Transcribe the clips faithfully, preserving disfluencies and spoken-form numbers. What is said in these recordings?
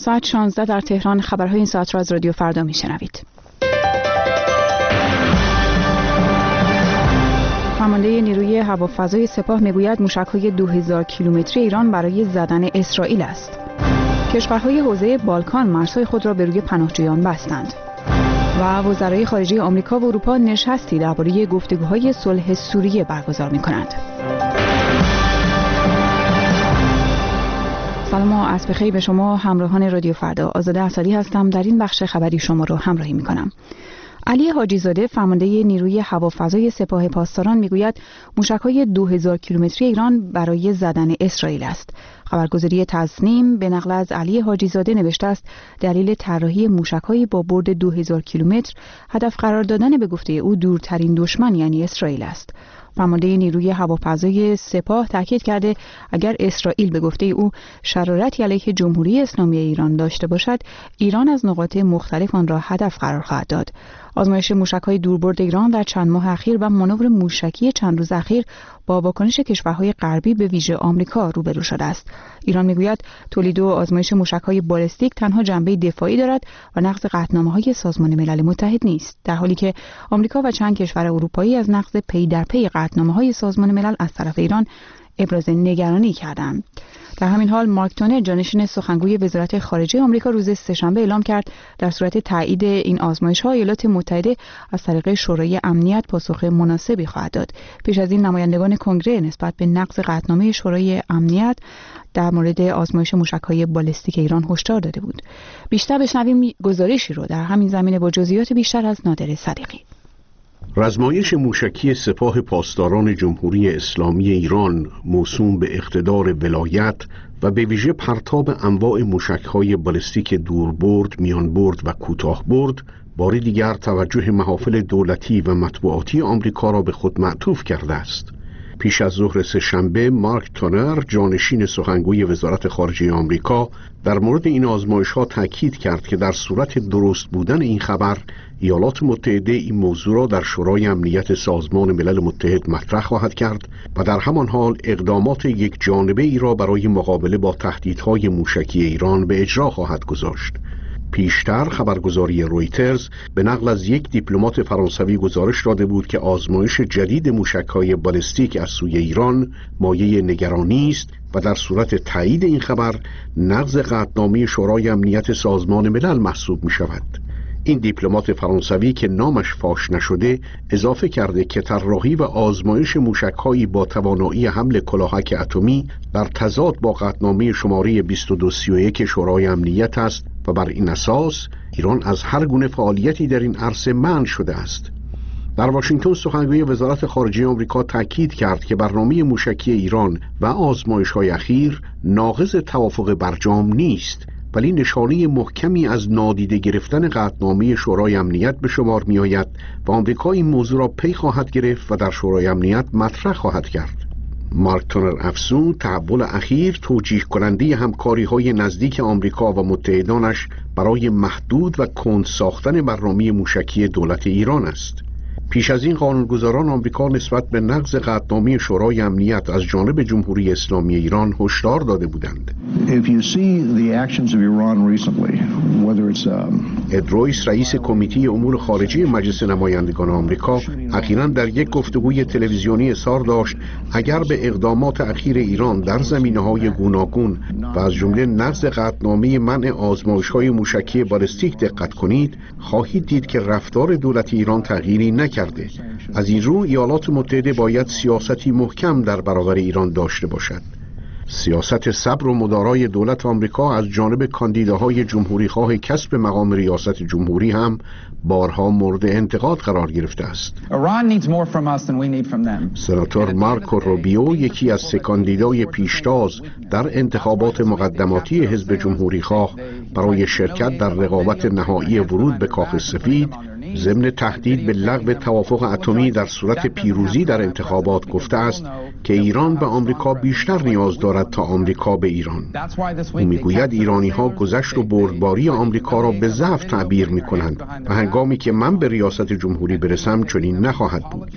ساعت شانزده در تهران. خبرهای این ساعت را از رادیو فردا میشنوید. فرمانده نیروی هوافضای سپاه میگوید موشک‌های دو هزار کیلومتری ایران برای زدن اسرائیل است. کشورهای حوزه بالکان مرزهای خود را به روی پناهجویان بستند. و وزرای خارجه آمریکا و اروپا نشستی درباره گفتگوهای صلح سوریه برگزار می‌کنند. سلام و عصر بخیر به شما همراهان رادیو فردا. آزاده اسدی هستم. در این بخش خبری شما رو همراهی می‌کنم. علی حاجی زاده فرمانده نیروی هوافضای سپاه پاسداران میگوید موشک‌های دو هزار کیلومتری ایران برای زدن اسرائیل است. خبرگزاری تصنیم به نقل از علی حاجی زاده نوشته است دلیل طراحی موشک‌های با برد دو هزار کیلومتر هدف قرار دادن به گفته او دورترین دشمن یعنی اسرائیل است. فرمانده نیروی هوافضای سپاه تاکید کرده اگر اسرائیل به گفته او شرارتی علیه جمهوری اسلامی ایران داشته باشد، ایران از نقاط مختلف آن را هدف قرار خواهد داد. آزمایش موشک‌های دوربرد ایران در چند ماه اخیر و مانور موشکی چند روز اخیر با واکنش کشورهای غربی به ویژه آمریکا روبرو شده است. ایران میگوید تولید و آزمایش موشک‌های بالستیک تنها جنبه دفاعی دارد و نقض قطعنامه‌های سازمان ملل متحد نیست، در حالی که آمریکا و چند کشور اروپایی از نقض پی در پی قطعنامه‌های سازمان ملل از طرف ایران ابراز نگرانی کردند. در همین حال مارک تونر جانشین سخنگوی وزارت خارجه آمریکا روز سه‌شنبه اعلام کرد در صورت تایید این آزمایش‌ها ایالات متحده از طریق شورای امنیت پاسخ مناسبی خواهد داد. پیش از این نمایندگان کنگره نسبت به نقض قطعنامه شورای امنیت در مورد آزمایش موشک‌های بالستیک ایران هشدار داده بود. بیشتر بشنویم گزارشی رو در همین زمینه با جزئیات بیشتر از نادر صدیقی. رزمایش موشکی سپاه پاسداران جمهوری اسلامی ایران موسوم به اقتدار ولایت و به ویژه پرتاب انواع موشک‌های بالستیک دوربرد، میانبرد و کوتاه‌برد بار دیگر توجه محافل دولتی و مطبوعاتی آمریکا را به خود معطوف کرده است. پیش از ظهر سه‌شنبه مارک تونر جانشین سخنگوی وزارت خارجه آمریکا در مورد این آزمایش‌ها تاکید کرد که در صورت درست بودن این خبر ایالات متحده این موضوع را در شورای امنیت سازمان ملل متحد مطرح خواهد کرد و در همان حال اقدامات یک جانبه ای را برای مقابله با تهدیدهای موشکی ایران به اجرا خواهد گذاشت. پیشتر خبرگزاری رویترز به نقل از یک دیپلمات فرانسوی گزارش داده بود که آزمایش جدید موشک‌های بالستیک از سوی ایران مایه نگرانی است و در صورت تایید این خبر نقض قطعنامه شورای امنیت سازمان ملل محسوب می شود. این دیپلمات فرانسوی که نامش فاش نشده اضافه کرده که طراحی و آزمایش موشک‌هایی با توانایی حمل کلاهک اتمی در تضاد با قطعنامه شماره بیست و دو سی و یک شورای امنیت است و بر این اساس ایران از هر گونه فعالیتی در این عرصه منع شده است. در واشنگتن سخنگوی وزارت خارجه آمریکا تاکید کرد که برنامه موشکی ایران و آزمایش‌های اخیر ناقض توافق برجام نیست، ولی نشانه محکمی از نادیده گرفتن قطعنامه شورای امنیت به شمار می آید و آمریکا این موضوع را پی خواهد گرفت و در شورای امنیت مطرح خواهد کرد. مارک تونر افزود تحول اخیر توجیه کننده همکاری های نزدیک آمریکا و متحدانش برای محدود و کند ساختن برنامه موشکی دولت ایران است. پیش از این قانونگذاران آمریکا نسبت به نقض قطعنامه شورای امنیت از جانب جمهوری اسلامی ایران هشدار داده بودند. اد رویس رئیس کمیته امور خارجه مجلس نمایندگان آمریکا اخیراً در یک گفتگوی تلویزیونی اظهار داشت اگر به اقدامات اخیر ایران در زمینه‌های گوناگون و از جمله نقض قطعنامه منع آزمایش‌های موشکی بالستیک دقت کنید، خواهید دید که رفتار دولت ایران تغییری نکرده. از این رو ایالات متحده باید سیاستی محکم در برابر ایران داشته باشد. سیاست صبر و مدارای دولت آمریکا از جانب کاندیداهای جمهوری خواه کسب مقام ریاست جمهوری هم بارها مورد انتقاد قرار گرفته است. سناتور مارکو روبیو یکی از سه کاندیدای پیشتاز در انتخابات مقدماتی حزب جمهوری خواه برای شرکت در رقابت نهایی ورود به کاخ سفید ضمن تهدید به لغو توافق اتمی در صورت پیروزی در انتخابات گفته است که ایران به آمریکا بیشتر نیاز دارد تا آمریکا به ایران. او میگوید ایرانی ها گذشت و بردباری آمریکا را به ضعف تعبیر می کنند و هنگامی که من به ریاست جمهوری برسم چنین نخواهد بود.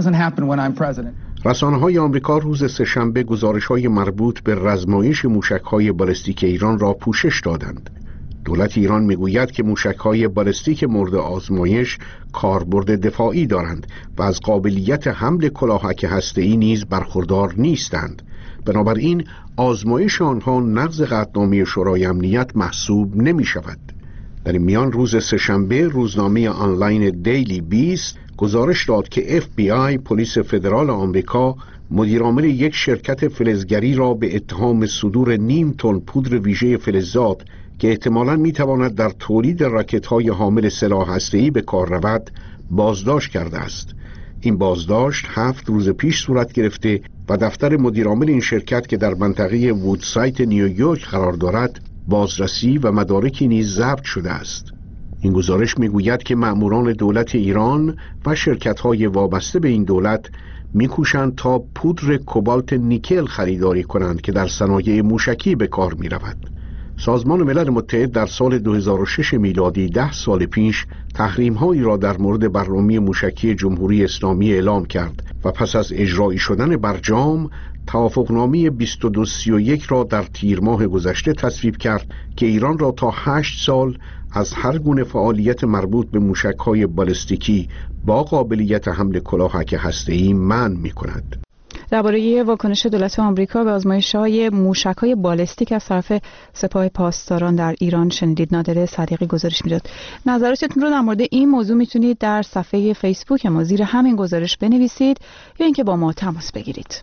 رسانه های آمریکا روز سه‌شنبه گزارش های مربوط به رزمایش موشک های بالستیک ایران را پوشش دادند. دولت ایران میگوید که موشک‌های بالستیک مورد آزمایش کاربرد دفاعی دارند و از قابلیت حمل کلاهک هسته‌ای نیز برخوردار نیستند. بنابراین آزمایش آنها نقض قطعنامه شورای امنیت محسوب نمی شود. در این میان روز سه‌شنبه روزنامه آنلاین دیلی بیست گزارش داد که اف بی آی پلیس فدرال آمریکا مدیرعامل یک شرکت فلزگری را به اتهام صدور نیم تن پودر ویژه فلزات که احتمالاً میتواند در تولید راکت‌های حامل سلاح هسته‌ای به کار رود بازداشت کرده است. این بازداشت هفت روز پیش صورت گرفته و دفتر مدیرعامل این شرکت که در منطقه وودسایت نیویورک قرار دارد بازرسی و مدارکی نیز ضبط شده است. این گزارش میگوید که مأموران دولت ایران و شرکت‌های وابسته به این دولت میکوشند تا پودر کوبالت نیکل خریداری کنند که در صنایع موشکی به کار میرود. سازمان ملل متحد در سال دو هزار و شش میلادی ده سال پیش تحریم‌هایی را در مورد برنامه موشکی جمهوری اسلامی اعلام کرد و پس از اجرایی شدن برجام توافقنامه بیست و دو سی و یک را در تیر ماه گذشته تصویب کرد که ایران را تا هشت سال از هر گونه فعالیت مربوط به موشک‌های بالستیکی با قابلیت حمل کلاهک هسته‌ای منع می‌کند. درباره واکنش دولت آمریکا به آزمایش‌های موشک‌های بالستیک از طرف سپاه پاسداران در ایران شنیدید. نادر صدیقی گزارش می‌داد. نظراتتون رو در مورد این موضوع میتونید در صفحه فیسبوک ما زیر همین گزارش بنویسید یا اینکه با ما تماس بگیرید.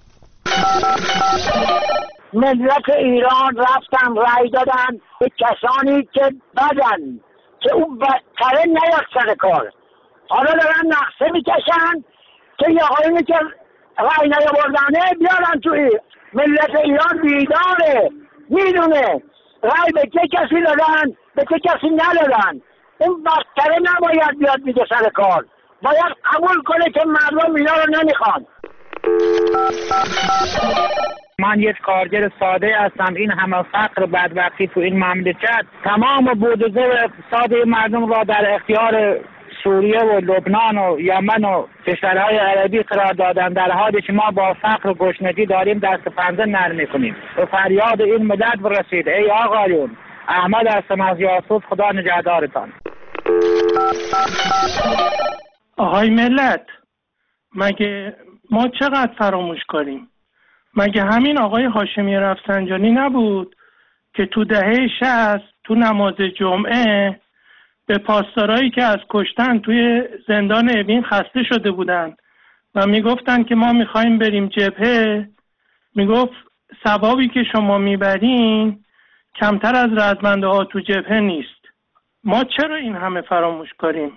ملت ایران رفتن رای دادن به کسانی که بدن که اون بدتره نیاد سر کار. حالا دارن نقصه میکشن که یه هایی که رای نیاوردنه بیارن توی. ملت ایران بیداره، میدونه رای به چه کسی دادن به چه کسی ندادن. اون بدتره نباید بیاد میگه سر کار، باید قبول کنه که مردم اینا رو نمیخوان. من یک کارگر ساده هستم. این همه فقر بدبختی تو این مملکت تمام بودجه اقتصاد مردم را در اختیار سوریه و لبنان و یمن و کشورهای عربی قرار دادن، در حالی که ما با فقر و گشنگی داریم دست پنجه نرم می‌کنیم. به فریاد این ملت برسید ای آقایون، احمد هستم از یاسوس، خدا نگهدارتان. آهای ملت، مگه ما چقدر فراموش کنیم؟ مگه همین آقای هاشمی رفسنجانی نبود که تو دهه شصت تو نماز جمعه به پاسدارایی که از کشتن توی زندان اوین خسته شده بودن و میگفتن که ما میخوایم بریم جبهه، میگفت ثوابی که شما میبرین کمتر از رزمنده ها تو جبهه نیست. ما چرا این همه فراموش کنیم؟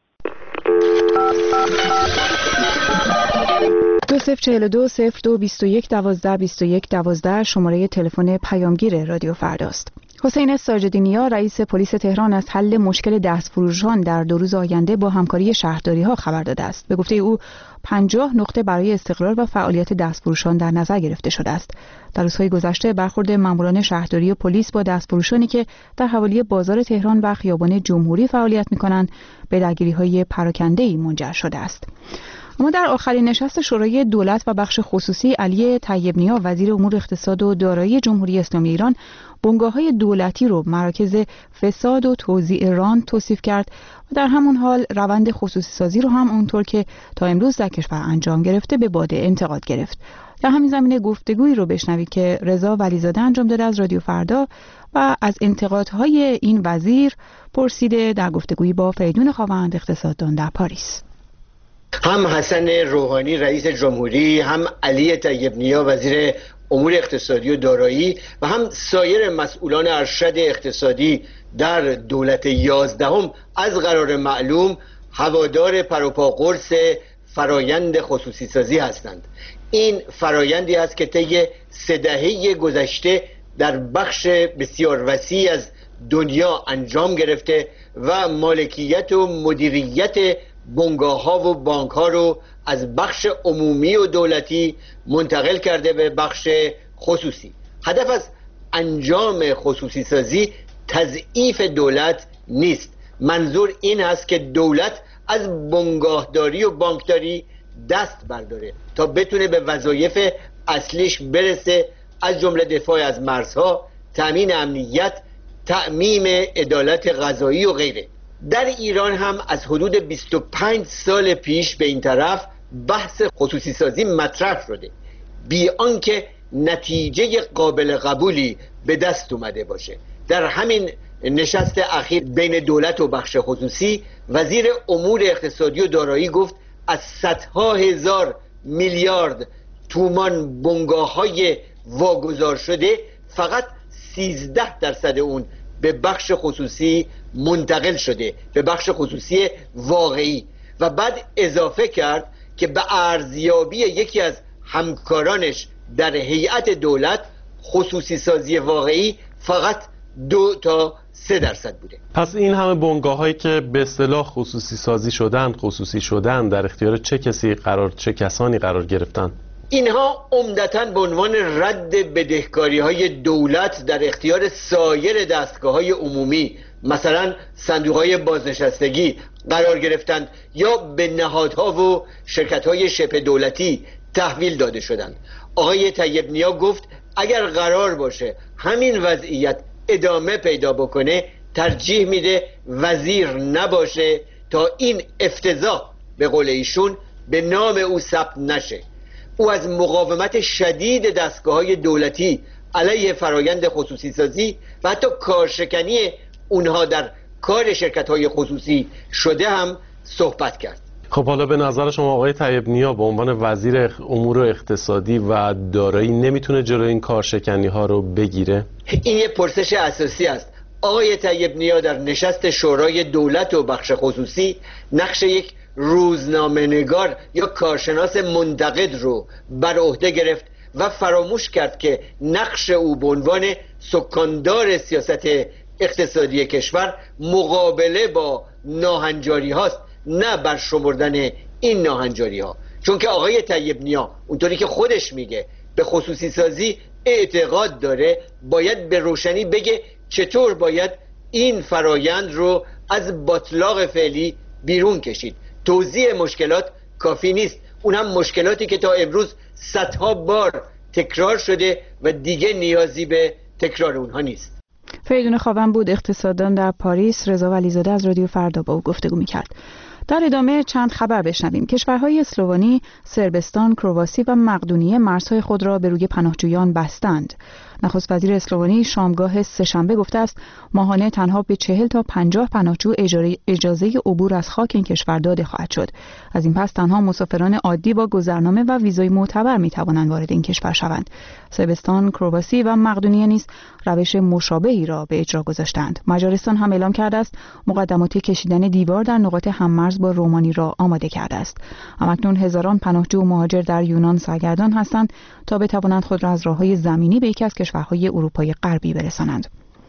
دو صفر چهل دو صفر دو بیست و یک دوازده بیست و یک دوازده شماره تلفن پیامگیر رادیو فرداست. حسین ساجدینیا رئیس پلیس تهران از حل مشکل دستفروشان در دو روز آینده با همکاری شهرداری‌ها خبر داده است. به گفته او پنجاه نقطه برای استقرار و فعالیت دستفروشان در نظر گرفته شده است. در روزهای گذشته برخورد ماموران شهرداری و پلیس با دستفروشانی که در حوالی بازار تهران و خیابان جمهوری فعالیت می‌کنند به درگیری‌های پراکنده‌ای منجر شده است. اما در آخرین نشست شورای دولت و بخش خصوصی علی طیب نیا وزیر امور اقتصاد و دارایی جمهوری اسلامی ایران بنگاه‌های دولتی رو مراکز فساد و توزیع رانت توصیف کرد و در همون حال روند خصوصی سازی رو هم اونطور که تا امروز در کشور انجام گرفته به باد انتقاد گرفت. در همین زمینه گفتگویی رو بشنوید که رضا ولیزاده انجام داده از رادیو فردا و از انتقادهای این وزیر پرسیده در گفتگویی با فریدون خاوند اقتصاددان در پاریس. هم حسن روحانی رئیس جمهوری، هم علی طیب نیا وزیر امور اقتصادی و دارایی و هم سایر مسئولان ارشد اقتصادی در دولت یازدهم از قرار معلوم هوادار پروپا قرص فرایند خصوصی سازی هستند. این فرایندی است که طی سه دهه گذشته در بخش بسیار وسیع از دنیا انجام گرفته و مالکیت و مدیریت بنگاه ها و بانک ها رو از بخش عمومی و دولتی منتقل کرده به بخش خصوصی. هدف از انجام خصوصی سازی تضعیف دولت نیست. منظور این است که دولت از بنگاهداری و بانکداری دست برداره تا بتونه به وظایف اصلیش برسه، از جمله دفاع از مرزها، تامین امنیت، تأمیم عدالت غذایی و غیره. در ایران هم از حدود بیست و پنج سال پیش به این طرف بحث خصوصی سازی مطرح شده بی آنکه نتیجه قابل قبولی به دست اومده باشه. در همین نشست اخیر بین دولت و بخش خصوصی، وزیر امور اقتصادی و دارایی گفت از صدها هزار میلیارد تومان بنگاه‌های واگذار شده فقط سیزده درصد اون به بخش خصوصی منتقل شده، به بخش خصوصی واقعی. و بعد اضافه کرد که به ارزیابی یکی از همکارانش در هیئت دولت خصوصی سازی واقعی فقط دو تا سه درصد بوده. پس این همه بنگاه‌هایی که به اصطلاح خصوصی سازی شدن، خصوصی شدن، در اختیار چه کسی قرار چه کسانی قرار گرفتن؟ اینها عمدتاً به عنوان رد بدهکاری‌های دولت در اختیار سایر دستگاه‌های عمومی، مثلا صندوق‌های بازنشستگی قرار گرفتند یا به نهادها و شرکت‌های شبه دولتی تحویل داده شدند. آقای طیب نیا گفت اگر قرار باشه همین وضعیت ادامه پیدا بکنه ترجیح میده وزیر نباشه تا این افتضاح به قول ایشون به نام او ثبت نشه. او از مقاومت شدید دستگاه‌های دولتی علیه فرایند خصوصی سازی و حتی کارشکنی اونها در کار شرکت‌های خصوصی شده هم صحبت کرد. خب حالا به نظر شما آقای طیب نیا به عنوان وزیر امور اقتصادی و دارایی نمیتونه جلوی این کارشکنی‌ها رو بگیره؟ این یه پرسش اساسی است. آقای طیب نیا در نشست شورای دولت و بخش خصوصی نقش یک روزنامه‌نگار یا کارشناس منتقد رو بر عهده گرفت و فراموش کرد که نقش او به عنوان سکاندار سیاست اقتصادی کشور مقابله با ناهنجاری هاست، نه برشمردن این ناهنجاری ها. چون که آقای طیب نیا اونطوری که خودش میگه به خصوصی سازی اعتقاد داره، باید به روشنی بگه چطور باید این فرایند رو از باتلاق فعلی بیرون کشید. توضیح مشکلات کافی نیست، اون هم مشکلاتی که تا امروز صدها بار تکرار شده و دیگه نیازی به تکرار اونها نیست. فریدون خاون بود، اقتصاددان در پاریس. رضا ولیزاده از رادیو فردا با او گفتگو می‌کرد. در ادامه چند خبر بشنویم. کشورهای اسلوونی، صربستان، کرواسی و مقدونیه مرزهای خود را به روی پناهجویان بستند. نخست وزیر اسلوونی شامگاه سه‌شنبه گفته است ماهانه تنها به چهل تا پنجاه پناهجو اجازه عبور از خاک این کشور داده خواهد شد. از این پس تنها مسافران عادی با گذرنامه و ویزای معتبر می توانند وارد این کشور شوند. صربستان، کرواسی و مقدونیه نیز روش مشابهی را به اجرا گذاشتند. مجارستان هم اعلام کرده است مقدمات کشیدن دیوار در نقاط هممرز با رومانی را آماده کرده است. همکنون هزاران پناهجو و مهاجر در یونان سرگردان هستند تا بتوانند خود را از راههای زمینی به یکی از کشورهای اروپای غربی برسانند.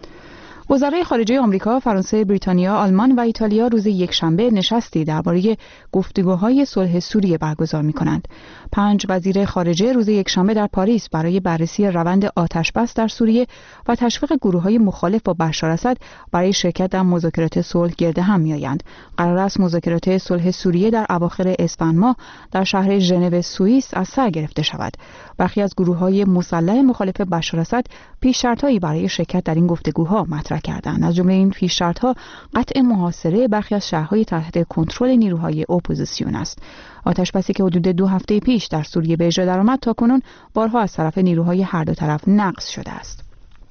وزرای خارجه آمریکا، فرانسه، بریتانیا، آلمان و ایتالیا روز یکشنبه نشستی درباره گفتگوهای صلح سوریه برگزار می‌کنند. پنج وزیر خارجه روز یکشنبه در پاریس برای بررسی روند آتش‌بس در سوریه و تشویق گروه‌های مخالف با بشار اسد برای شرکت در مذاکرات صلح گرد هم می‌آیند. قرار است مذاکرات صلح سوریه در اواخر اسفند ماه در شهر ژنو سوئیس از سر گرفته شود. برخی از گروه‌های مسلح مخالف بشار اسد پیش‌شرط‌هایی برای شرکت در این گفتگوها مطرح کردند. از جمله این پیش‌شرط‌ها قطع محاصره برخی از شهرهای تحت کنترل نیروهای اپوزیسیون است. آتش‌بسی که حدود دو هفته پیش در سوریه به اجرا درآمد تاکنون بارها از طرف نیروهای هر دو طرف نقض شده است.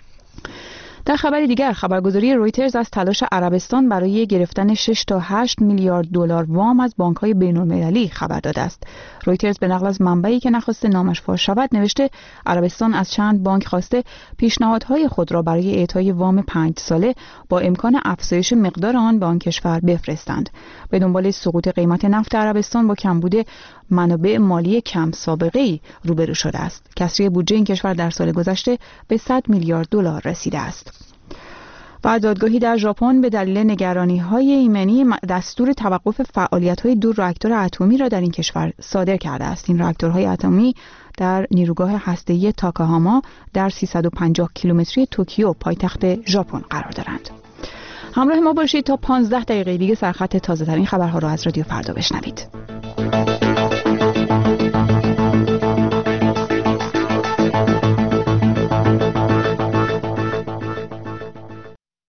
در خبر دیگر، خبرگزاری رویترز از تلاش عربستان برای گرفتن شش تا هشت میلیارد دلار وام از بانک‌های بین‌المللی خبر داده است. رویترز به نقل از منبعی که نخواسته نامش فاش شود نوشته عربستان از چند بانک خواسته پیشنهادهای خود را برای اعطای وام پنج ساله با امکان افزایش مقدار آن به آن کشور بفرستند. به دنبال سقوط قیمت نفت عربستان با کمبود منابع مالی کم سابقه‌ای روبرو شده است. کسری بودجه این کشور در سال گذشته به صد میلیارد دلار رسیده است. و دادگاهی در ژاپن به دلیل نگرانی‌های ایمنی دستور توقف فعالیت‌های دو راکتور اتمی را در این کشور صادر کرده است. این راکتورهای اتمی در نیروگاه هسته‌ای تاکاهاما در سیصد و پنجاه کیلومتری توکیو پایتخت ژاپن قرار دارند. همراه ما باشید تا پانزده دقیقه دیگه سرخط تازه‌ترین خبرها را از رادیو فردا بشنوید.